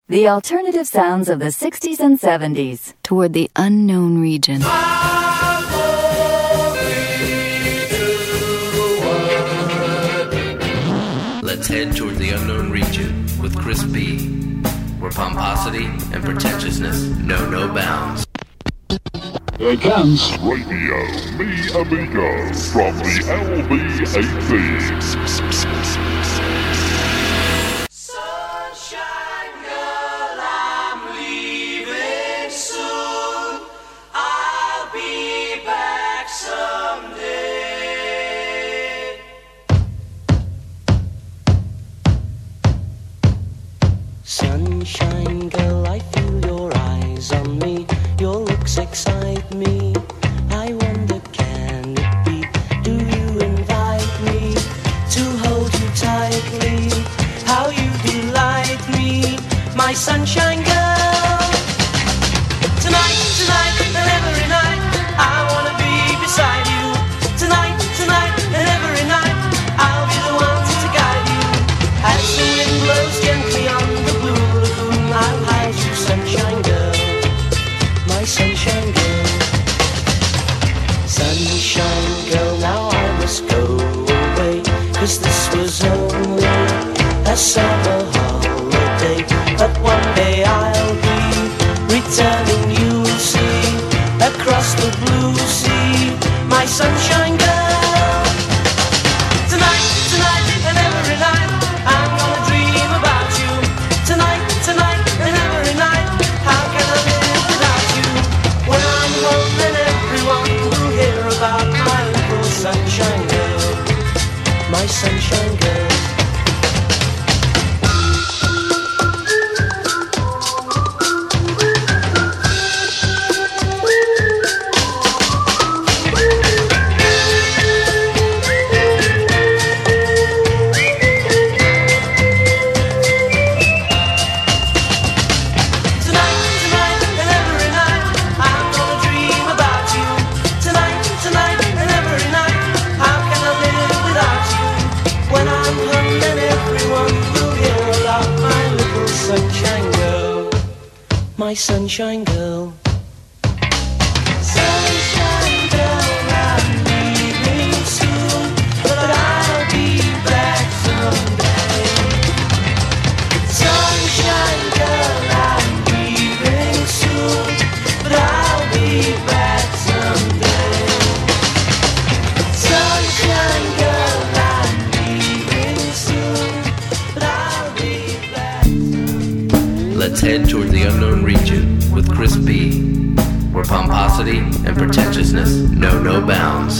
The alternative sounds of the 60s and 70s toward the unknown region. Let's head toward the unknown region with Chris B, where pomposity and pretentiousness know no bounds. Here comes Radio Me Amigo from the LB18. Sunshine girl, I'm leaving soon. I'll be back someday. Sunshine girl, I feel your eyes on me. Your looks excite me. I wonder, can it be? Do you invite me to hold you tightly? How you delight me, my sunshine girl. Tonight, tonight, and every night, I wanna be beside you. Tonight, tonight, and every night, I'll be the one to guide you. As the wind blows gently on the blue lagoon, I'll hide you, sunshine girl, my sunshine girl. Sunshine girl, now I must go away, 'cause this was only a summer holiday. But one day I'll be returning, you'll see, across the blue sea, my sunshine girl. Tonight, tonight, and every night, I'm gonna dream about you. Tonight, tonight, and every night, how can I live without you? When I'm home, then everyone will hear about my little sunshine girl, my sunshine girl. My sunshine girl. Sunshine girl, I'm leaving soon, but I'll be back someday. Sunshine girl, I'm leaving soon, but I'll be back someday. Sunshine girl, I'm leaving soon, but I'll be back. Let's head toward the unknown region with Chris B, where pomposity and pretentiousness know no bounds.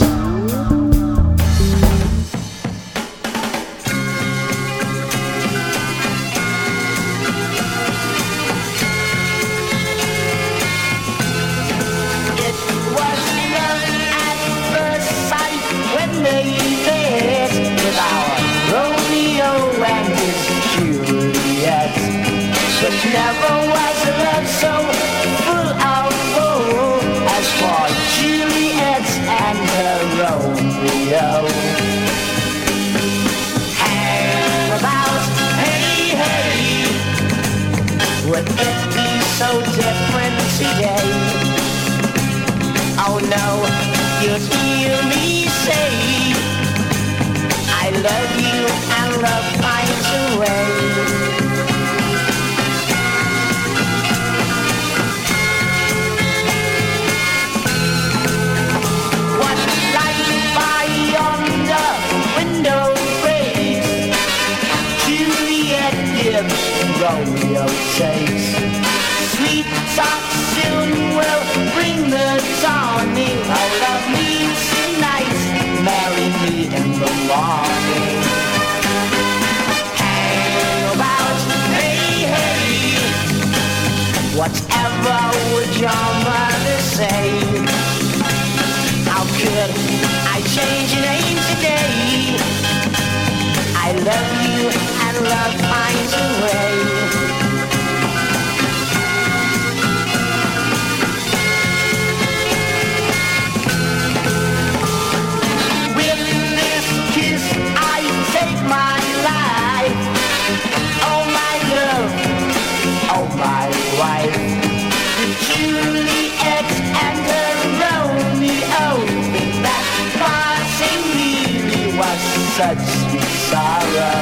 It was love at first sight when they met, with our Romeo and his Juliet. But never was a love so full of woe as for Juliet and her Romeo. Hang about, hey, hey, would it be so different today? Oh no, you'd hear me say, I love you and love finds a way. Romeo says, sweet talk soon will bring the dawning. Oh, love me tonight, marry me in the morning. Hang about, hey, hey, whatever would your mother say? How could I change your name today? I love you and love finds a way. With this kiss I take my life. Oh my love, oh my wife. Juliet and her Romeo, that parting really was such sweet sorrow.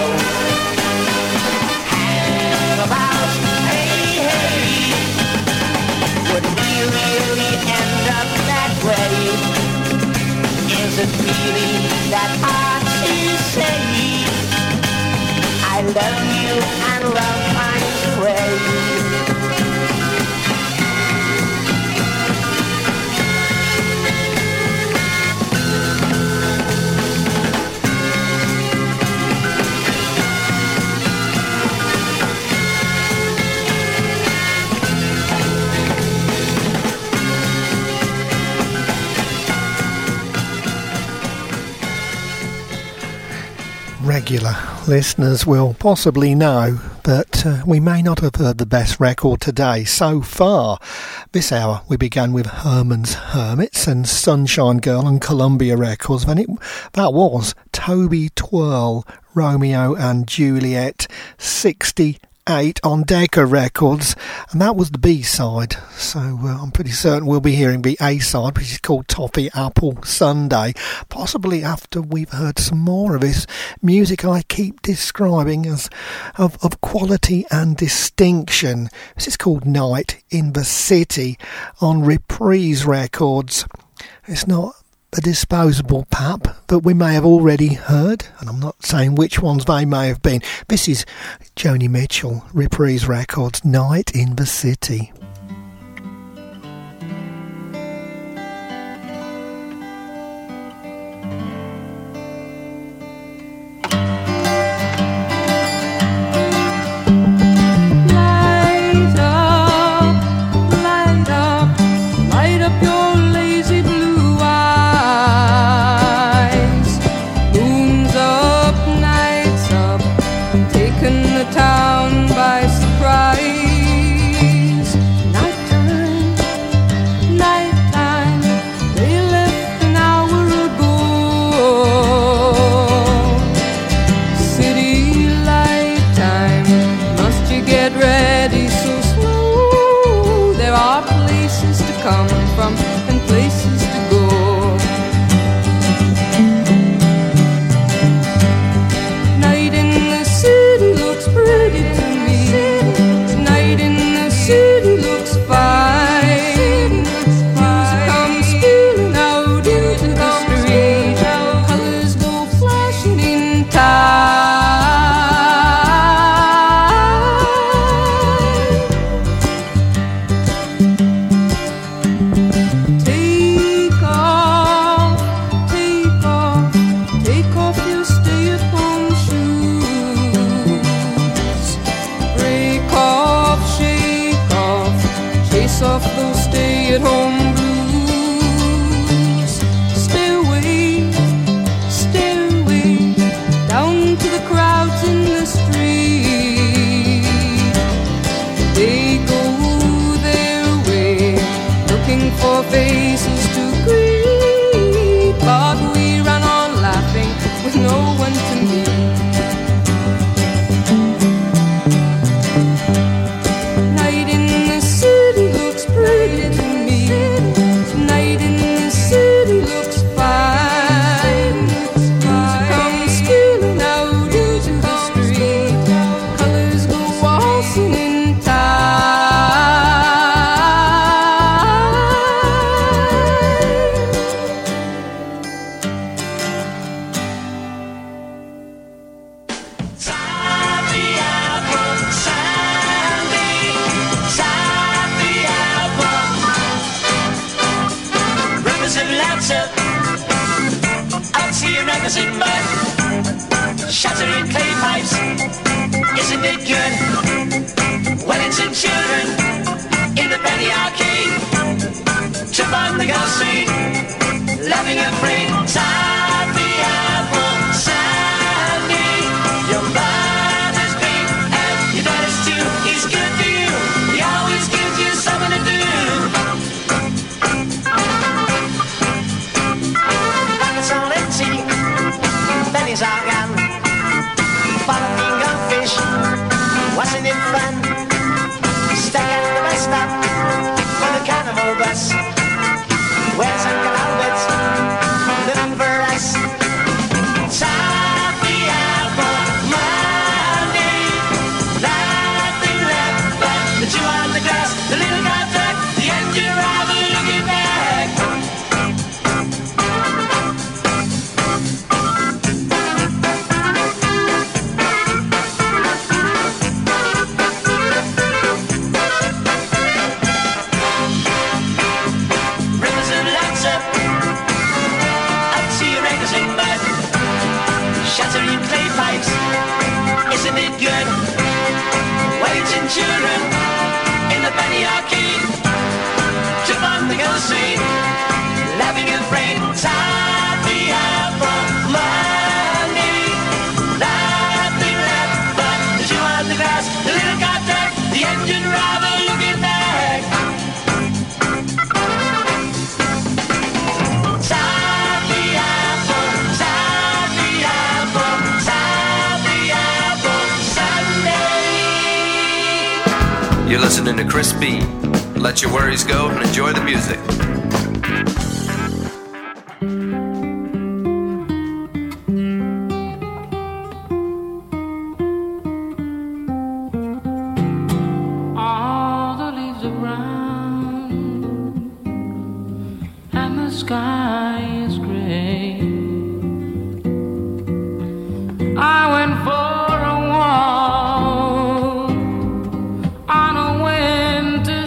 Hang about, hey, hey, would we really end up that way? Is it really that hard to say? I love you and love finds a way. Regular listeners will possibly know, but we may not have heard the best record today so far. This hour we began with Herman's Hermits and Sunshine Girl on Columbia Records, and that was Toby Twirl, Romeo and Juliet, 68 on Decca Records, and that was the B-side. So I'm pretty certain we'll be hearing the A-side, which is called Toffee Apple Sunday, possibly after we've heard some more of this music I keep describing as of quality and distinction. This is called Night in the City on Reprise Records. It's not a disposable pap that we may have already heard, and I'm not saying which ones they may have been. This is Joni Mitchell, Reprise Records, Night in the City. Light up your lazy blue eyes. Moon's up, night's up, taking the town by surprise. Nighttime, nighttime, they left an hour ago. City light time, must you get ready so slow? There are places to come from and places to go. Night in the city looks pretty to me. Night in the city looks fine. Music comes spilling out into the street. Colors go flashing in time. Take off, take off, take off your stay-at-home shoes. Break off, shake off, chase off those stay-at-home blues. Stay away, down to the crowds in the street. They go their way, looking for faces to greet, but we run on laughing with no one to meet. Night in the city looks pretty to me. Night in the city looks fine. Music comes spilling out into the street. Colors go waltzing in time. You're listening to Chris B. Let your worries go and enjoy the music. All the leaves are brown and the sky is gray. I went for a walk on a winter's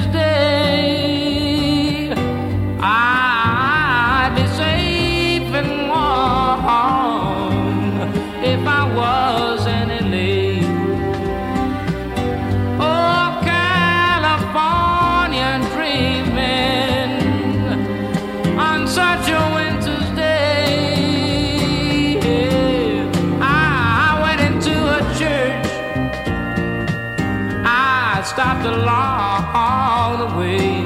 day. I'd be safe and warm if I was in LA. Oh, California dreaming on such a winter's day. I went into a church. I stopped along the way.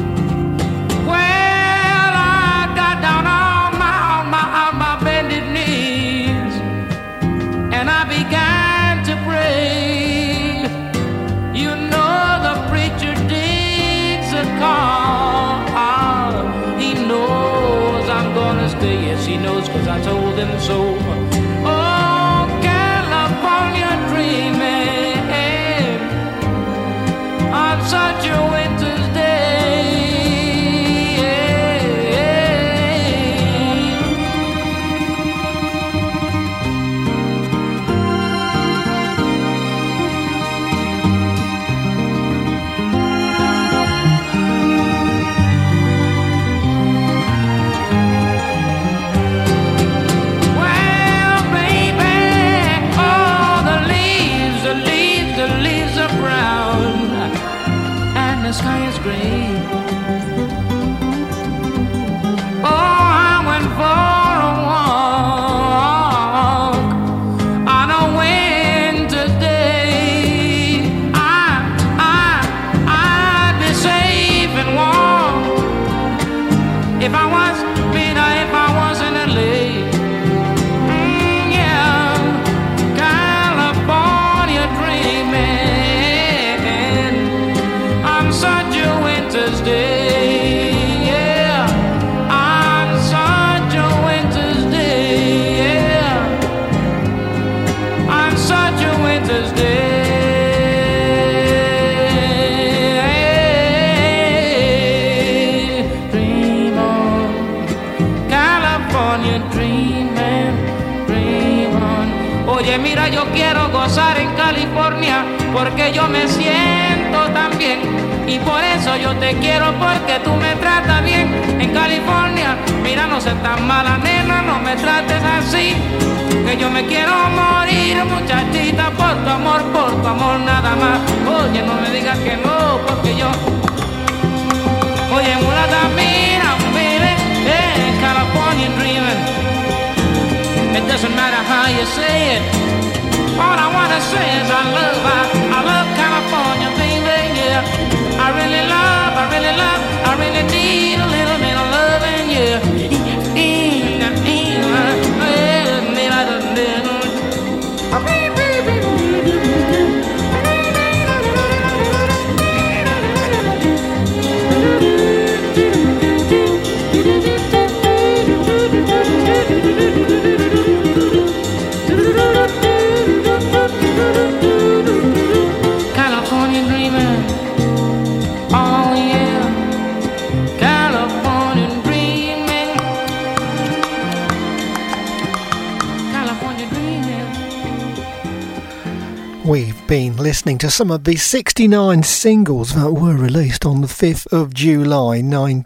Well, I got down on my bended knees and I began to pray. You know the preacher digs a call. He knows I'm gonna stay. Yes, he knows, 'cause I told him so. Oh, California dreaming on such a winter's day. Well, baby, oh, the leaves are brown and the sky is gray. Oh, I went for a walk on a winter's day. I'd be safe and warm if I was, if I wasn't late. Yeah, California dreaming on such a winter's day. Yeah, on such a winter's day. Yeah, on such a winter's day. Dream on, California dreaming, dream on. Oye, mira, yo quiero gozar en California porque yo me siento tan bien. Y por eso yo te quiero, porque tú me tratas bien. En California, mira, no seas tan mala, nena, no me trates así. Que yo me quiero morir, muchachita, por tu amor nada más. Oye, no me digas que no, porque yo... Oye, mulata, mira, baby, California dreaming. It doesn't matter how you say it. All I wanna say is I love California, baby, yeah. I really need a little bit of loving, yeah. California dreaming, oh yeah, California dreaming, California dreaming. We've been listening to some of the 69 singles that were released on the 5th of July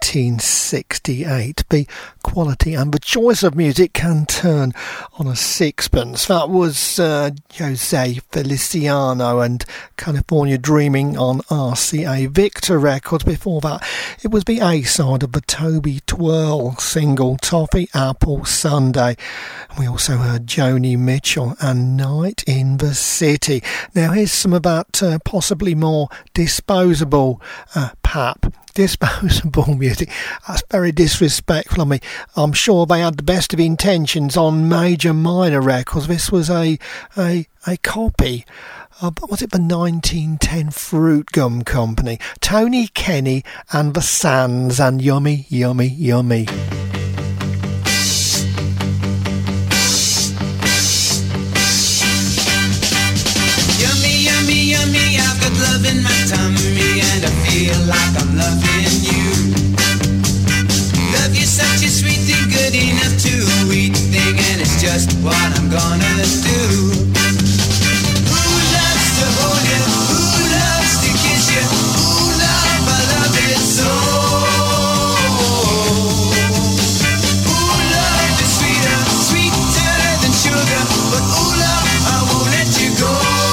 1968. The quality and the choice of music can turn on a sixpence. That was Jose Feliciano and California Dreaming on RCA Victor Records. Before that, it was the A-side of the Toby Twirl single, Toffee Apple Sunday. We also heard Joni Mitchell and Night in the City. Now here's some of that possibly more disposable pap Disposable music. That's very disrespectful of me. I'm sure they had the best of intentions on Major Minor Records. This was a copy. Was it the 1910 Fruit Gum Company? Tony Kenny and the Sands and Yummy, Yummy, Yummy. Yummy, I've got love in my tummy and I feel like I'm loving you. Love you such a sweet thing, good enough to eat thing, and it's just what I'm gonna do. Who loves to hold you? Who loves to kiss you? Ooh, love, I love it so. Ooh, love is sweeter, sweeter than sugar, but ooh, love, I won't let you go.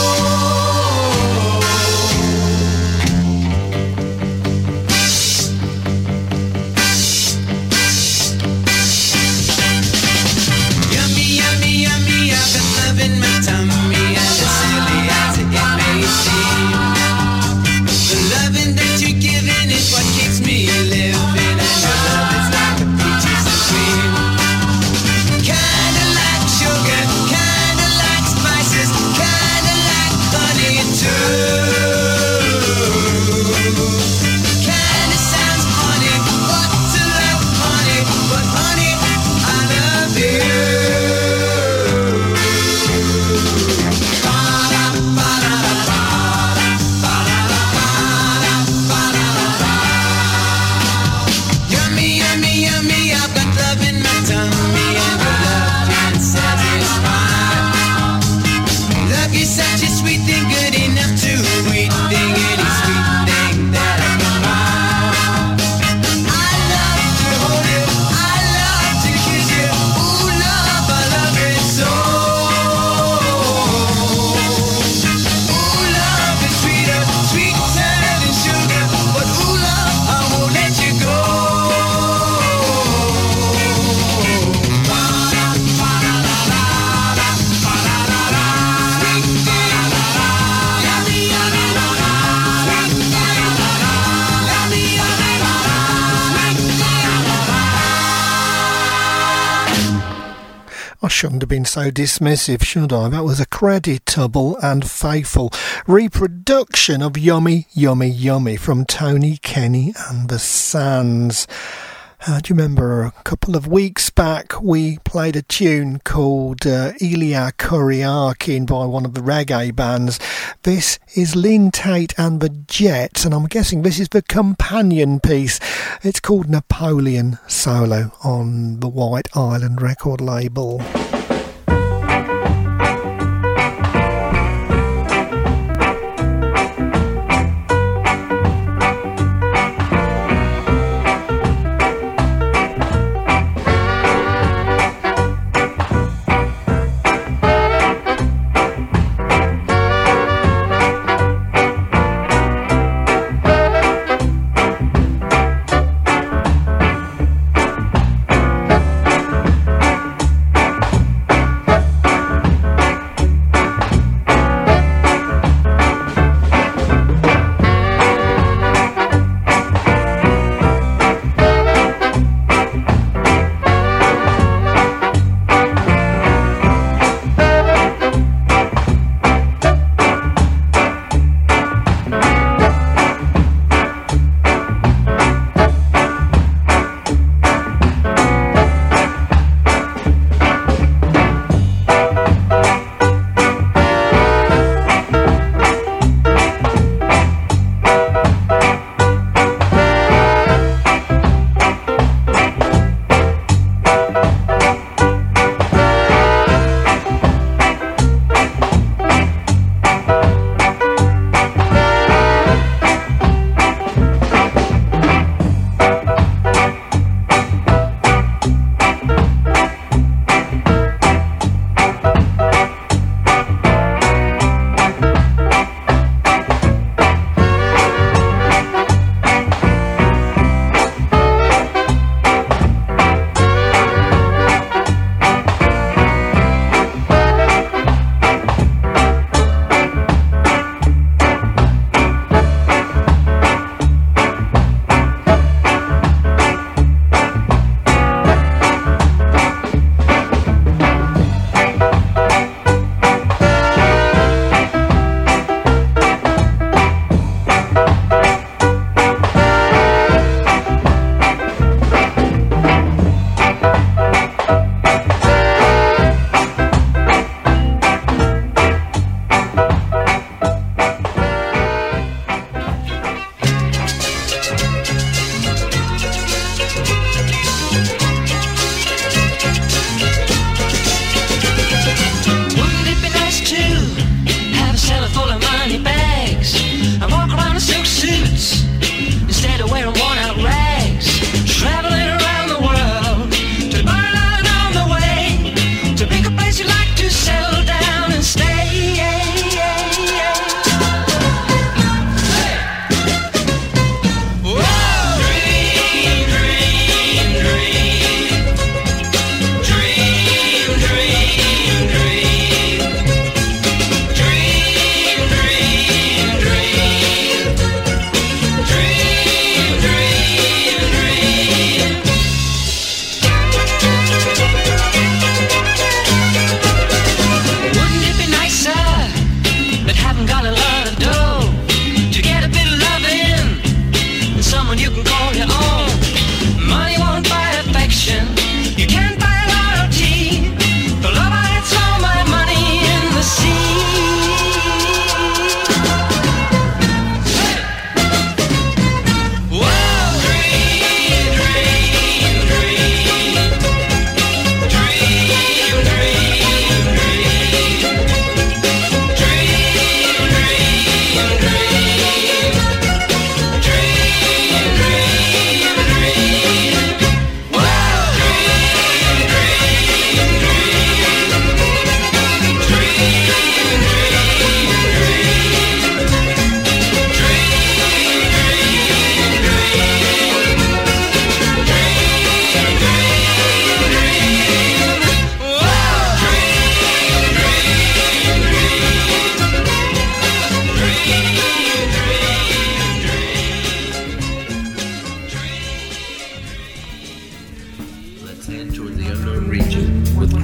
I shouldn't have been so dismissive, should I? That was a creditable and faithful reproduction of Yummy, Yummy, Yummy from Tony Kenny and the Sands. Do you remember a couple of weeks back we played a tune called Elia Kuriakin by one of the reggae bands? This is Lynn Tate and the Jets, and I'm guessing this is the companion piece. It's called Napoleon Solo on the White Island record label.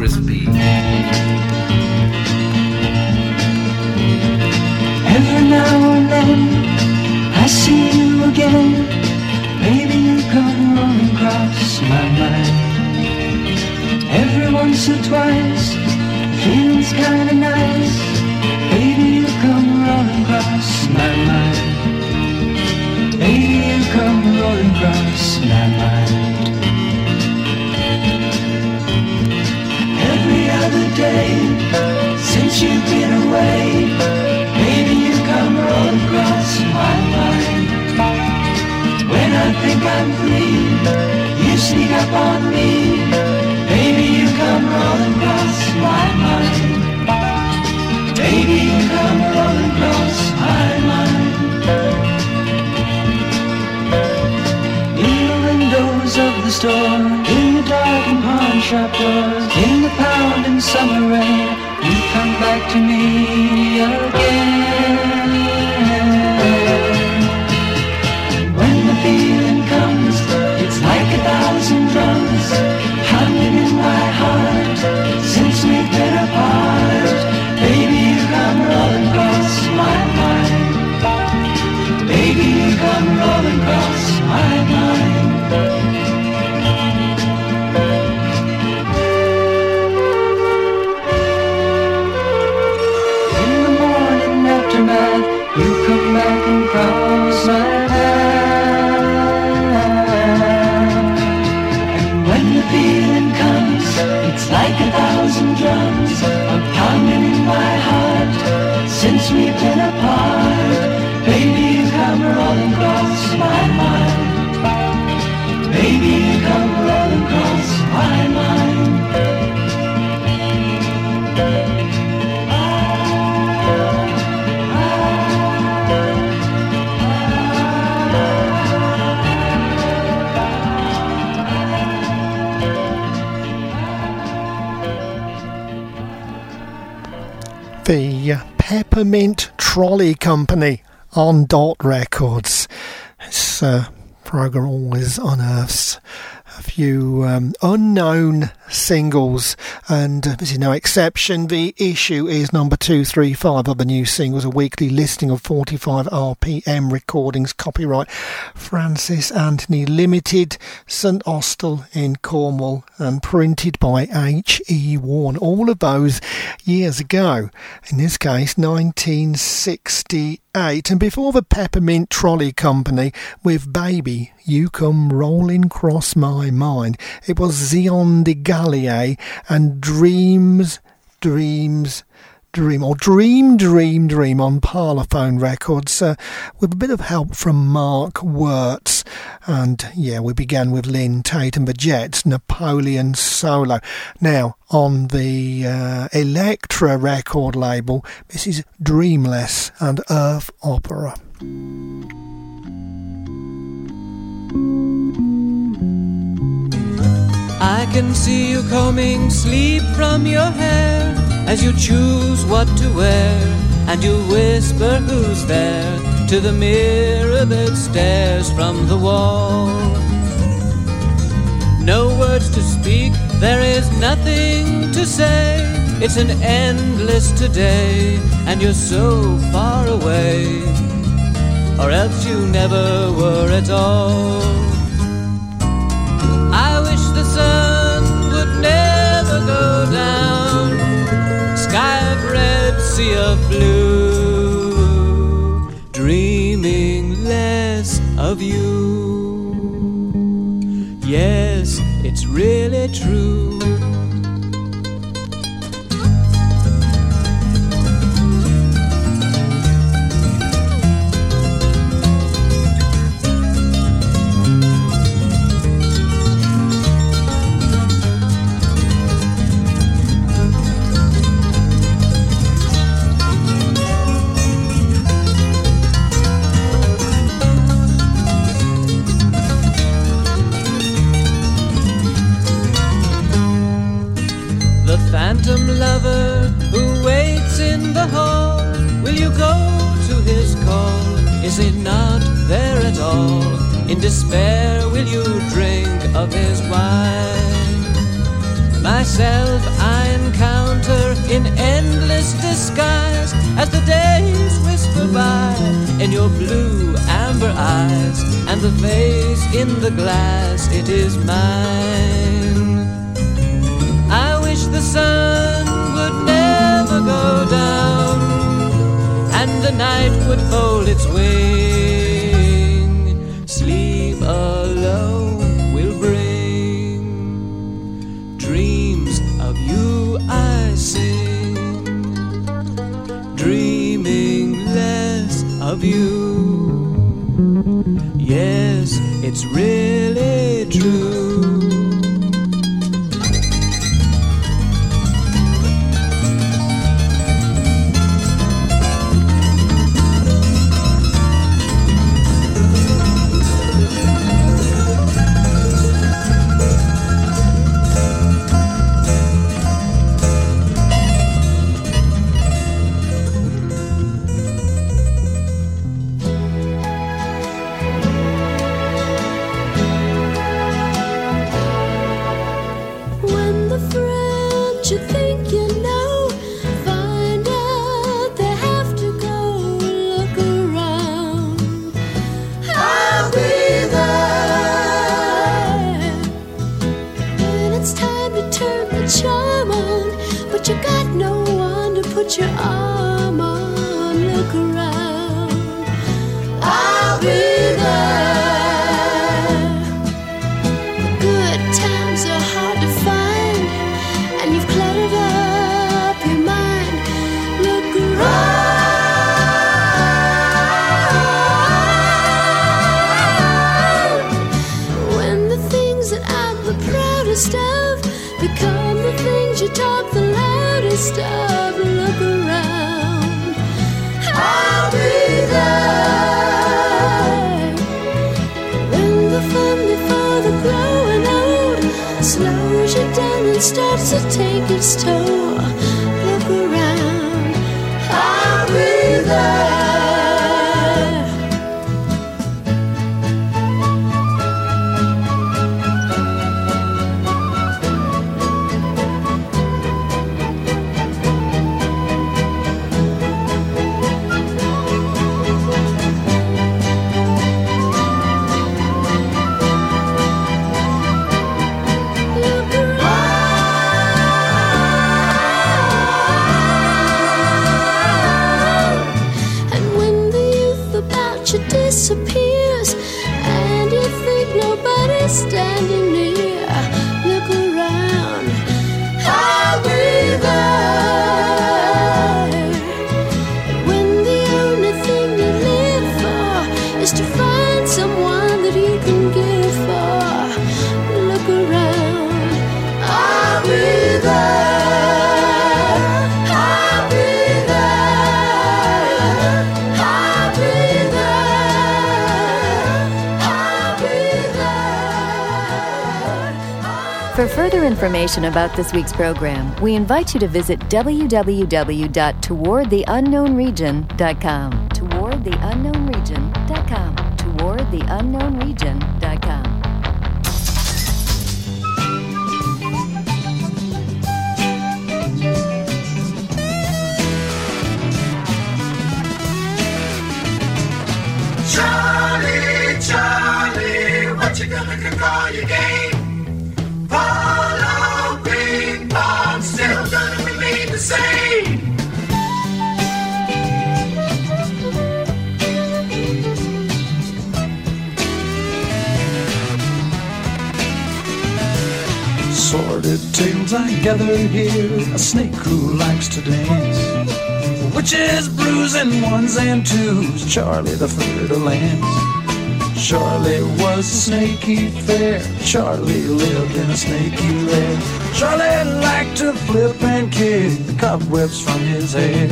Chris B. Every now and then I see you again. Baby, you come rolling across my mind. Every once or twice, feels kinda nice. Baby, you come rolling across my mind. Baby, you come rolling across my mind. Every other day since you've been away, baby, you come rolling across my mind. When I think I'm free, you sneak up on me. Baby, you come rolling across my mind. Baby, you come rolling across my mind. In the windows of the store, in the darkened pawn shop doors, in the pounding summer rain, you come back to me again. When the feeling comes, it's like 1,000 drums pounding in my heart. Since we've been apart, baby, you come rolling across my mind. Baby, you come rolling across my mind. In the morning aftermath, you come back and cross my path. And when the feeling comes, it's like 1,000 drums are pounding in my heart. Since we've been apart, baby, you come rolling across my mind. Baby, you come rolling across my mind. The Peppermint Trolley Company on Dot Records. This program always unearths a few unknown singles, and this is no exception. The issue is number 235 of the new singles, a weekly listing of 45 RPM recordings, copyright Francis Anthony Limited, St Austell in Cornwall, and printed by H.E. Warne. All of those years ago, in this case 1968. And before the Peppermint Trolley Company with Baby, You Come Rolling Cross My Mind, it was Zion de Gallier and Dream on Parlophone Records, with a bit of help from Mark Wirtz. And yeah, we began with Lynn Tate and the Jets, Napoleon Solo. Now, on the Elektra record label, this is Dreamless and Earth Opera. I can see you combing sleep from your hair as you choose what to wear, and you whisper who's there to the mirror that stares from the wall. No words to speak, there is nothing to say. It's an endless today, and you're so far away, or else you never were at all. I wish the sun would never go down, sky of red, sea of blue, dreaming less of you. Yes, it's really true. Phantom lover who waits in the hall, will you go to his call? Is he not there at all? In despair will you drink of his wine? Myself I encounter in endless disguise as the days whisper by in your blue amber eyes, and the face in the glass, it is mine. I wish the sun would never go down, and the night would fold its wing. Sleep alone will bring dreams of you I sing, dreaming less of you. Yes, it's really true. Your arm on, look around. I'll be there. Good times are hard to find, and you've cluttered up your mind. Look around. When the things that I'm the proudest of become the things you talk the loudest of. Look around, I'll be there. When the fun before the growing old slows you down and starts to take its toll. Look around, I'll be there. Disappears, and you think nobody's standing near. Look around, I'll be there. When the only thing you live for is to find someone that you can give for. Look around, I'll be there. For further information about this week's program, we invite you to visit www.towardtheunknownregion.com. Towardtheunknownregion.com. Towardtheunknownregion.com. Charlie, Charlie, what you gonna call your game? Polo, ping pong, still gonna remain the same. Sordid tales I gather here, a snake who likes to dance, witches, brews, and ones and twos, Charlie the Fer-de-Lance. Charlie was a snaky fair, Charlie lived in a snaky lair. Charlie liked to flip and kick the cobwebs from his hair.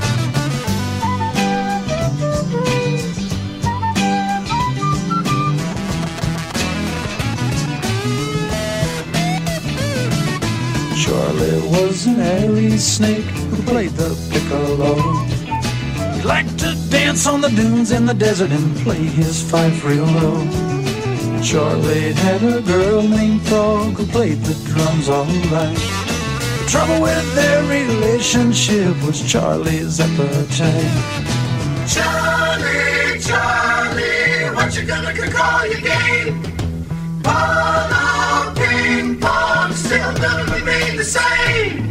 Charlie was an airy snake who played the piccolo. He liked to dance on the dunes in the desert and play his fife real low. Charlie had a girl named Frog who played the drums all right. The trouble with their relationship was Charlie's appetite. Charlie, Charlie, what you gonna call your game? Ball or ping pong, still gonna remain the same.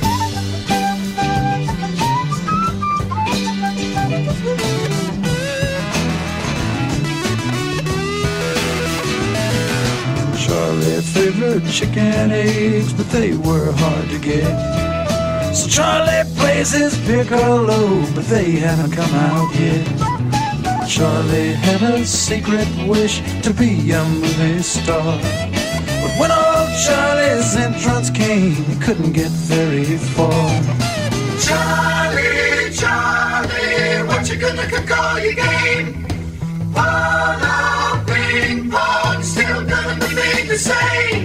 Charlie favored chicken eggs, but they were hard to get. So Charlie plays his piccolo, but they haven't come out yet. Charlie had a secret wish to be a movie star, but when old Charlie's entrance came, he couldn't get very far. Charlie, Charlie, what you gonna call your game? Ball or ping pong, still gonna remain the same.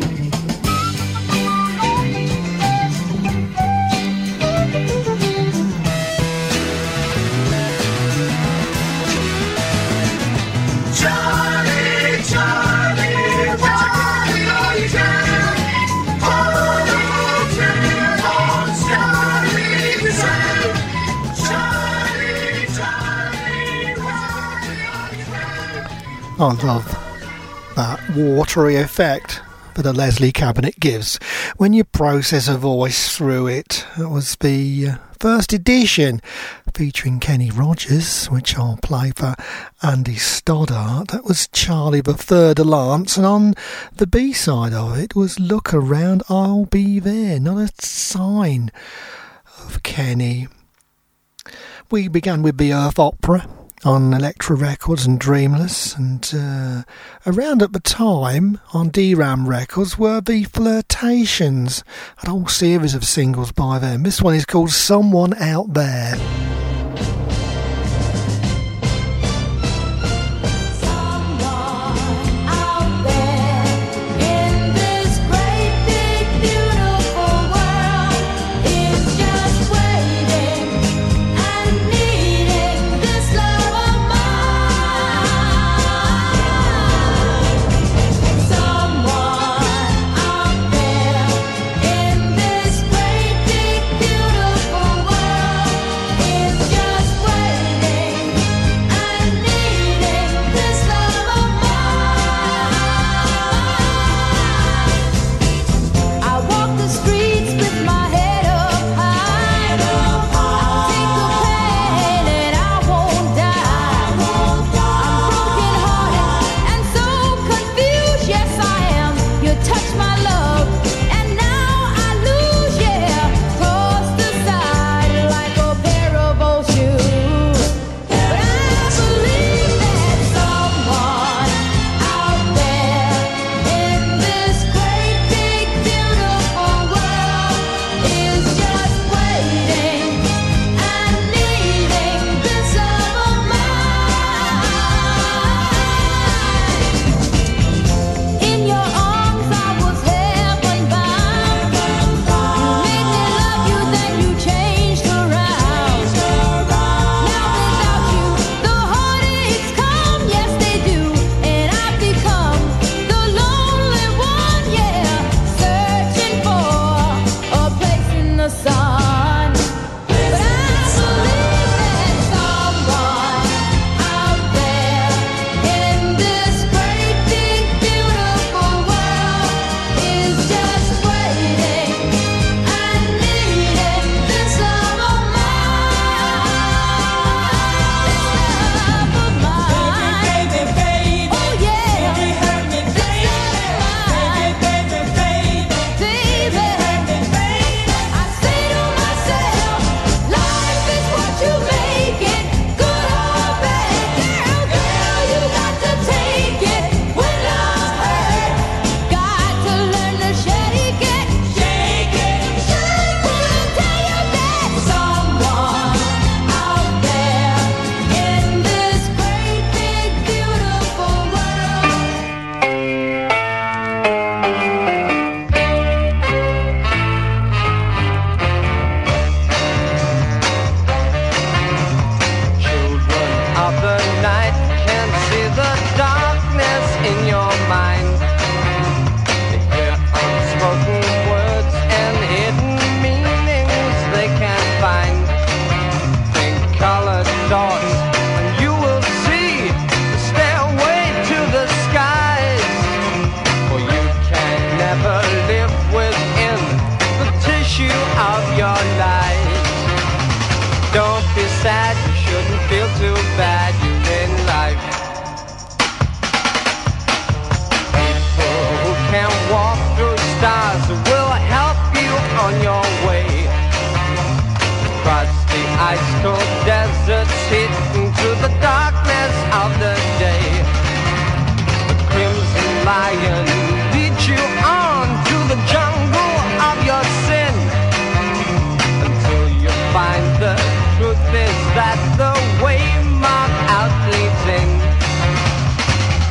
Charlie, Charlie, what you gonna call your game? Ball or ping pong, still gonna remain the same. Charlie, Charlie, what you gonna call your game? I love that watery effect that the Leslie cabinet gives when you process a voice through it. That was the first edition featuring Kenny Rogers, which I'll play for Andy Stoddart. That was Charlie the Third Alliance, and on the B-side of it was Look Around, I'll Be There. Not a sign of Kenny. We began with the Earth Opera on Elektra Records and Dreamless, and around at the time on DRAM Records were the Flirtations, a whole series of singles by them. This one is called Someone Out There. In this great big beautiful world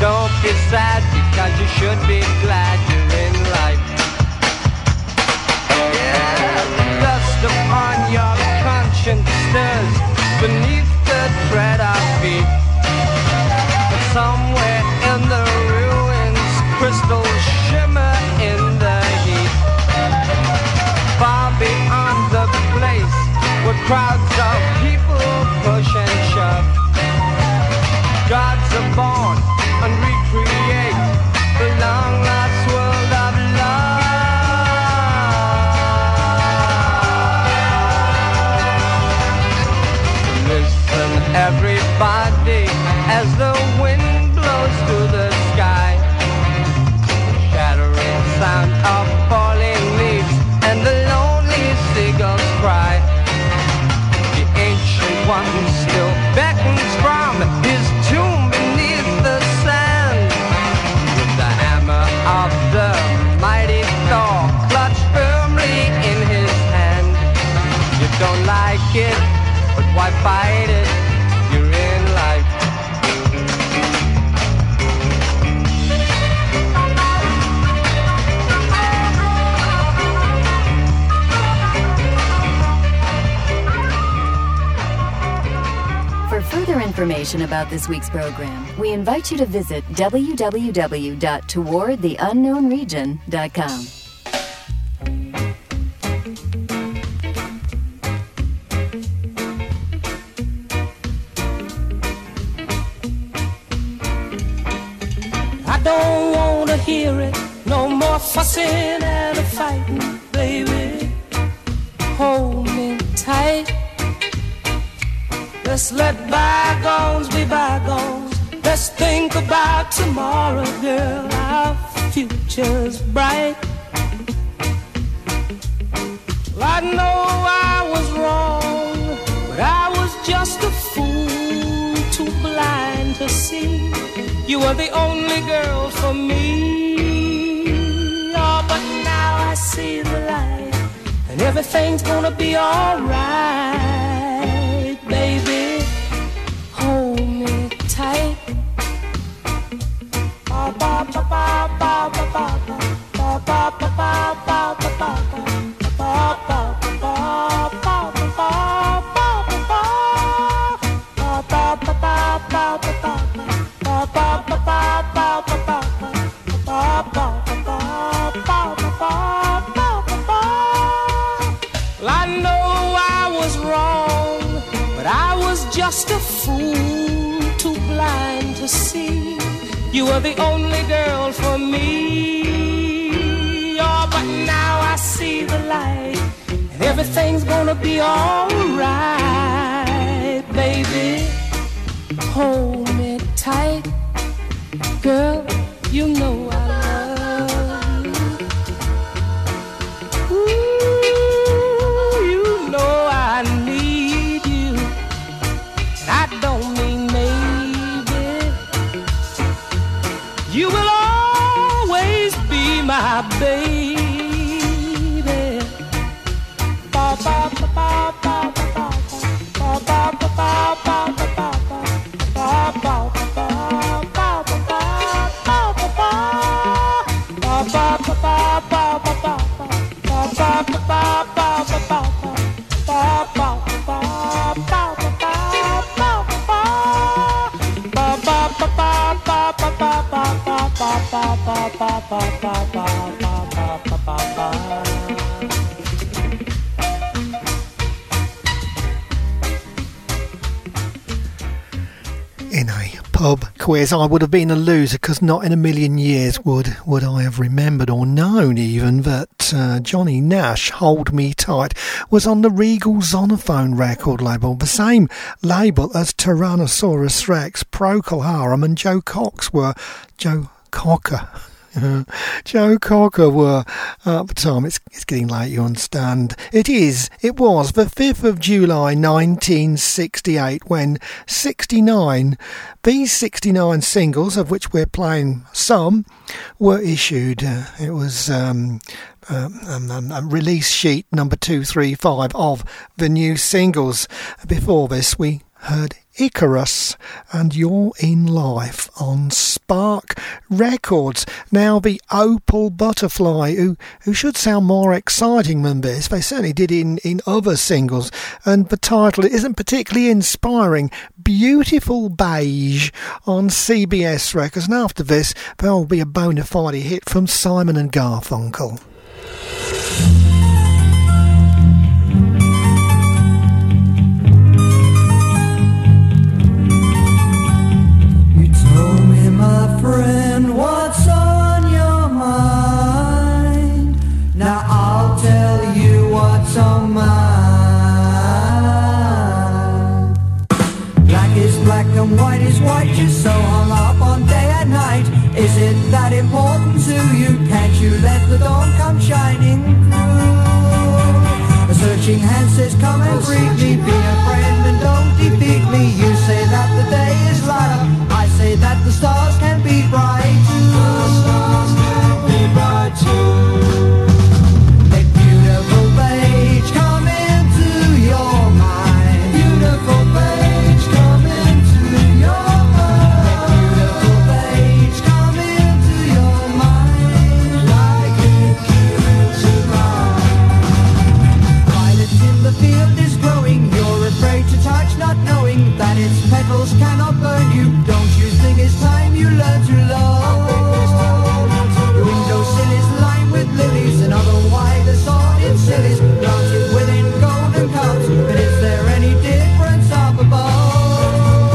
Don't be sad because you should be glad you're in life. Yeah, the dust upon your conscience stirs beneath the tread of feet. But somewhere in the ruins, crystals shimmer in the heat. Far beyond the place where crowds of people push and shove, gods are born and recreate the long lost world of love. Listen, everybody, as the wind blows through the sky, shattering sound of falling leaves and the lonely seagulls cry. The ancient one still beckons from his tomb beneath the sand, with the hammer of the mighty Thor clutched firmly in his hand. You don't like it, but why fight it? You're in life. For further information about this week's program, we invite you to visit www.towardtheunknownregion.com. I don't wanna hear it, no more fussing and a fighting, baby. Hold me tight. Let's let bygones be bygones. Let's think about tomorrow, girl. Our future's bright. Well, I know I was wrong, but I was just a fool, too blind to see you were the only girl for me. Oh, but now I see the light, and everything's gonna be alright, baby. Hold me tight. Ba ba ba ba ba ba ba ba ba ba ba ba ba ba. Well, I know I was wrong, but I was just a fool, too blind to see you were the only girl for me. Oh, but now I see the light, and everything's gonna be alright, baby. Hold me tight, girl, you know I love you. Ooh, you know I need you, and I don't mean maybe. You will always be my baby. Ba ba ba ba ba ba ba ba ba ba ba ba ba. In a pub quiz, I would have been a loser, because not in a million years would I have remembered or known even that Johnny Nash, Hold Me Tight, was on the Regal Zonophone record label, the same label as Tyrannosaurus Rex, Procol Harum and Joe Cocker were at the time. It's getting late, you understand. It was the 5th of July 1968 when these 69 singles, of which we're playing some, were issued. It was release sheet number 235 of the new singles. Before this, we heard Icarus and You're in Life on Spark Records. Now the Opal Butterfly, who should sound more exciting than this, they certainly did in other singles, and the title isn't particularly inspiring. Beautiful Beige on CBS Records, and after this there'll be a bona fide hit from Simon and Garfunkel. My friend, what's on your mind? Now I'll tell you what's on mine. Black is black and white is white, you're so hung up on day and night. Is it that important to you? Can't you let the dawn come shining through? A searching hand says come and greet me, be a friend and don't defeat me. You say that the day is light up, I say that the stars can be bright too. The stars can be bright too. Let beautiful beige come into your mind. Beautiful beige come into your mind. Let beautiful beige come into your mind. Like it came into mine. Violet in the field is growing. You're afraid to touch, not knowing that its petals cannot burn you. Don't you think it's time you learn to love? Your windowsill is lined with lilies, and otherwise the sword in sillies, planted within golden cups. But is there any difference up above?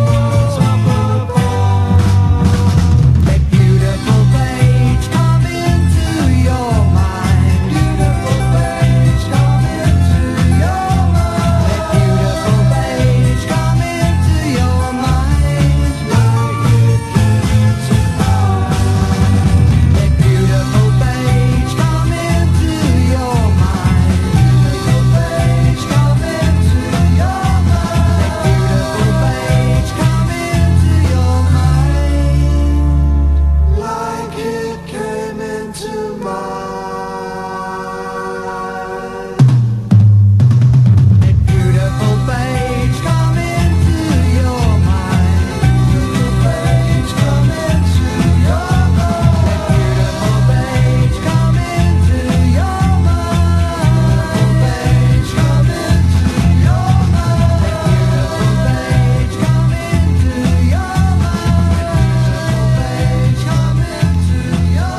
Let beautiful beige come into your mind. Beautiful beige come into your mind. Let beautiful beige come into your mind. Like it came into mine. Let beautiful beige come into your mind. Beautiful beige come into your mind. Let beautiful beige come into your mind. Like it came into mine. Let beautiful beige come into your mind. Beautiful beige come into your mind. Let beautiful beige come into your mind. Beige come into your mind. Let beautiful beige come into your mind. Beige come into your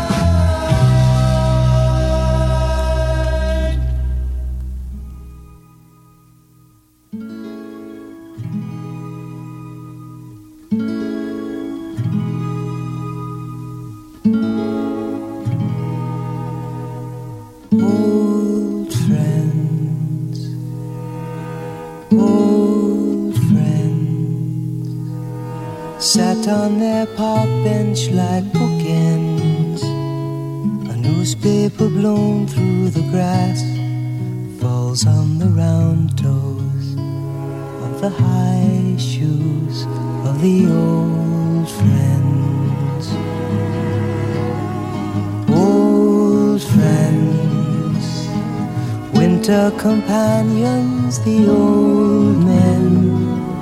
Old friends, sat on their park bench like bookends. A newspaper blown through the grass falls on the round toes of the high shoes of the old friends. Old friends, winter companions, the old men,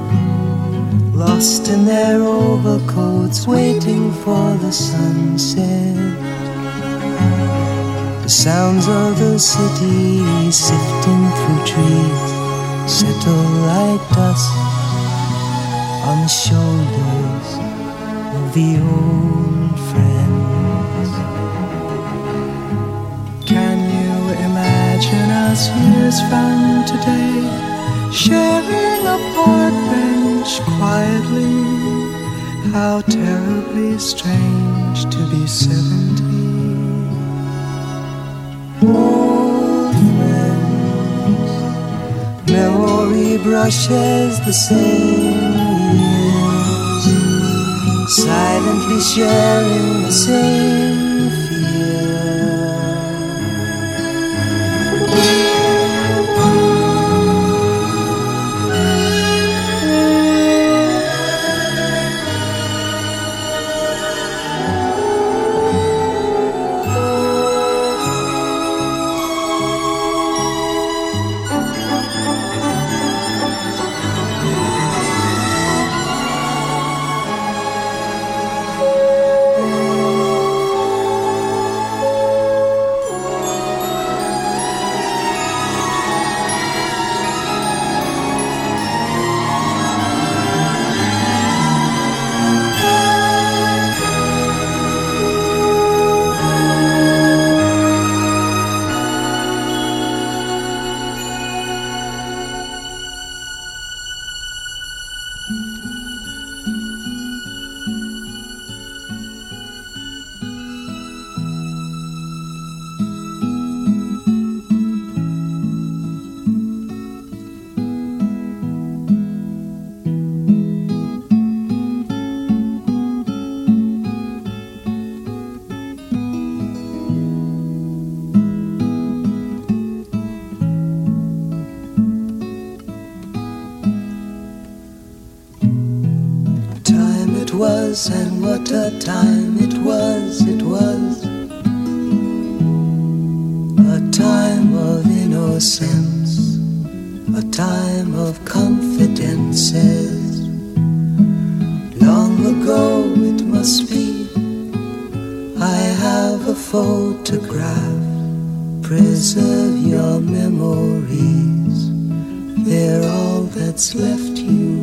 lost in their overcoats, waiting for the sunset. The sounds of the city sifting through trees settle like dust on the shoulders of the old friends. Can you imagine us years from today, sharing a park bench quietly? How terribly strange to be 70. Old friends, memory brushes the same years, silently sharing the same fear. was, and what a time it was, it was a time of innocence, a time of confidences. Long ago it must be, I have a photograph. Preserve your memories, they're all that's left you.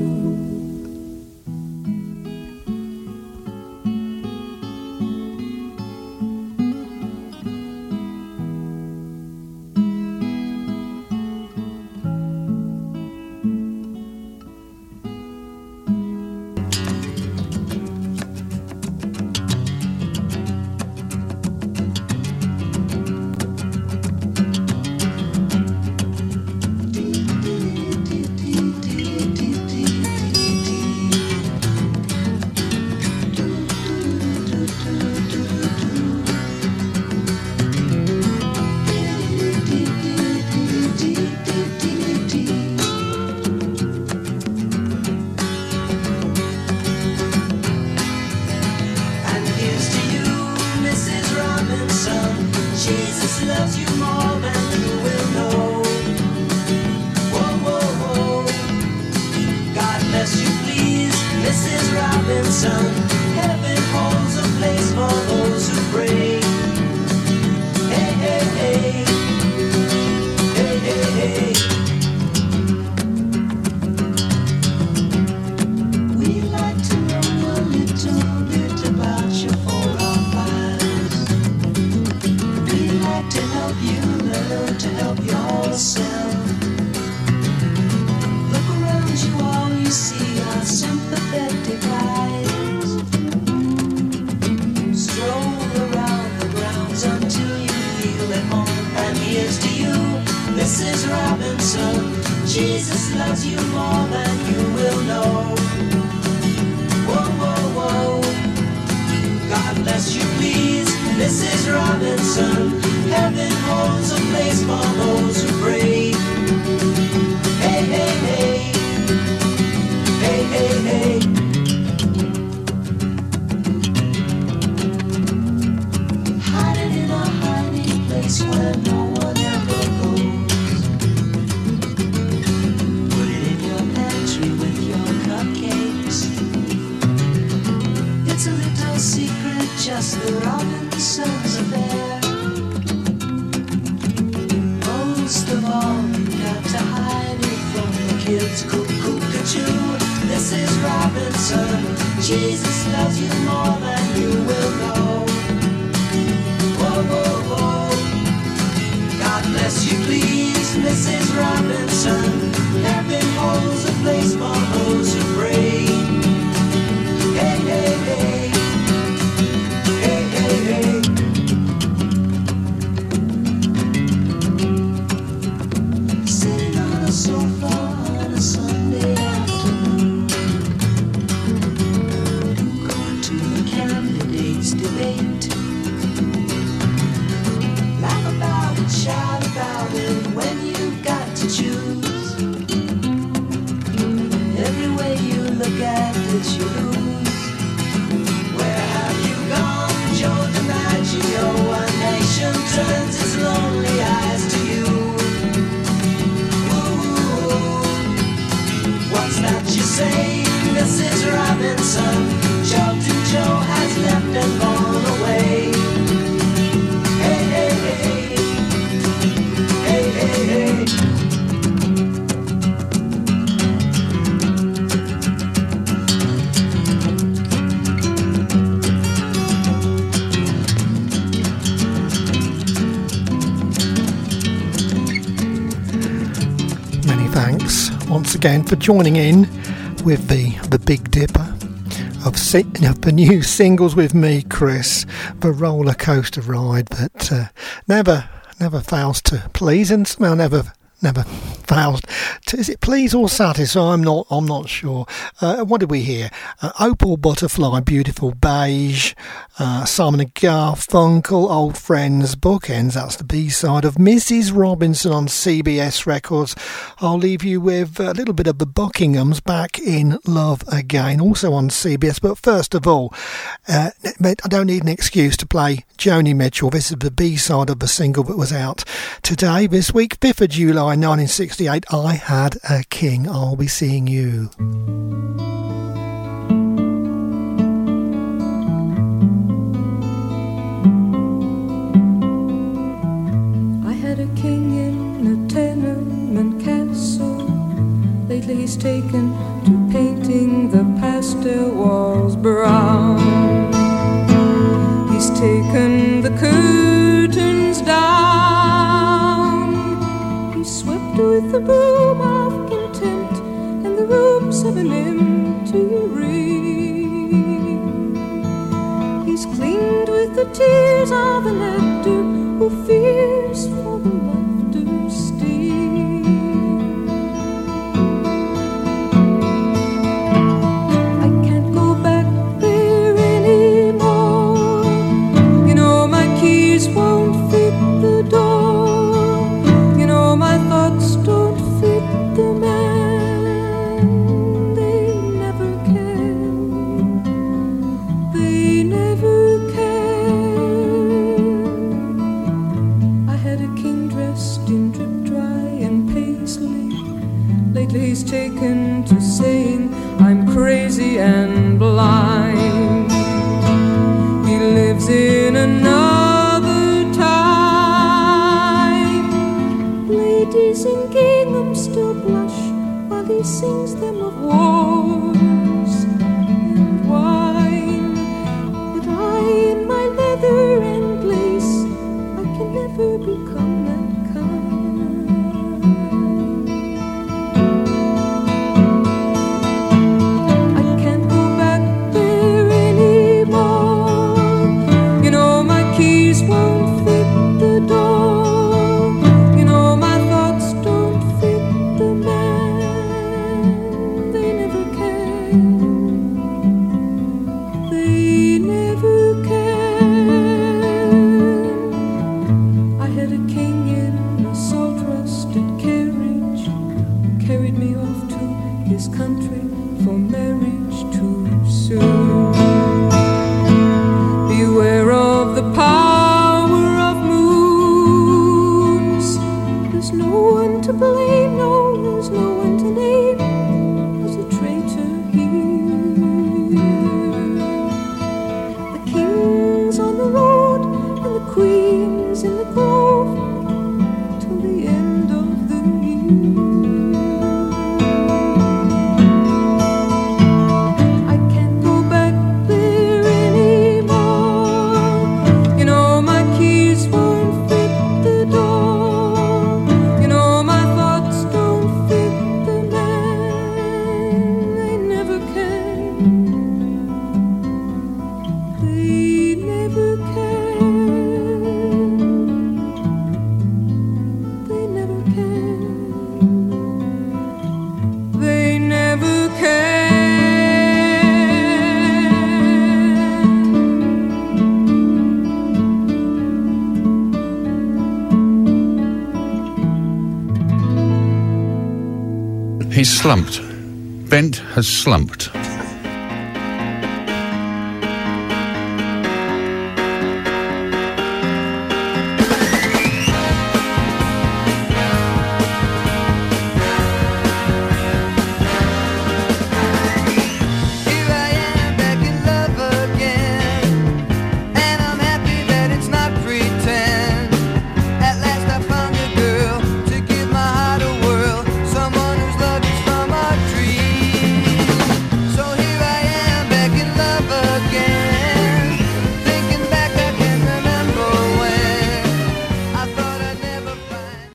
Again for joining in with the Big Dipper of the new singles with me, Chris, the roller coaster ride that never fails to please and somehow never never fails. Is it please or satisfy? I'm not sure. What did we hear? Opal Butterfly, Beautiful Beige, Simon and Garfunkel, Old Friends, Bookends. That's the B-side of Mrs. Robinson on CBS Records. I'll leave you with a little bit of the Buckinghams, Back in Love Again, also on CBS. But first of all, I don't need an excuse to play Joni Mitchell. This is the B-side of the single that was out today, this week, 5th of July 1968. I Had a King. I'll be seeing you. I had a king in a tenement castle. Lately he's taken to painting the pastel walls brown. He's taken the curtains down. He swept with the broom of contempt, and the rooms have an empty ring. He's cleaned with the tears of an actor who fears for the laughter sting. I can't go back there anymore. You know my keys won't fit the door. You know my thoughts don't fit the man. They never can. They never can. I had a king dressed in drip dry and paisley. Lately he's taken to saying I'm crazy and blind. He lives in another time. Ladies in gingham still blush while he sings them of wars and wine. But I, in my leather and lace, I can never become that kind. I can't go back there anymore. You know my keys won't fit the door. You know my thoughts don't fit the man. They never can. They never can. I had a king in a salt-rusted carriage who carried me off to his country for marriage too soon. Beware of the power of moons. There's no one to blame, no, there's no one to name. There's a traitor here. The king's on the road and the queen's in the grove till the end of the year. I can't go back there anymore. You know my keys won't fit the door. You know my thoughts don't fit the man. They never can. They never can. They never can. They never can. He's slumped. Bent has slumped.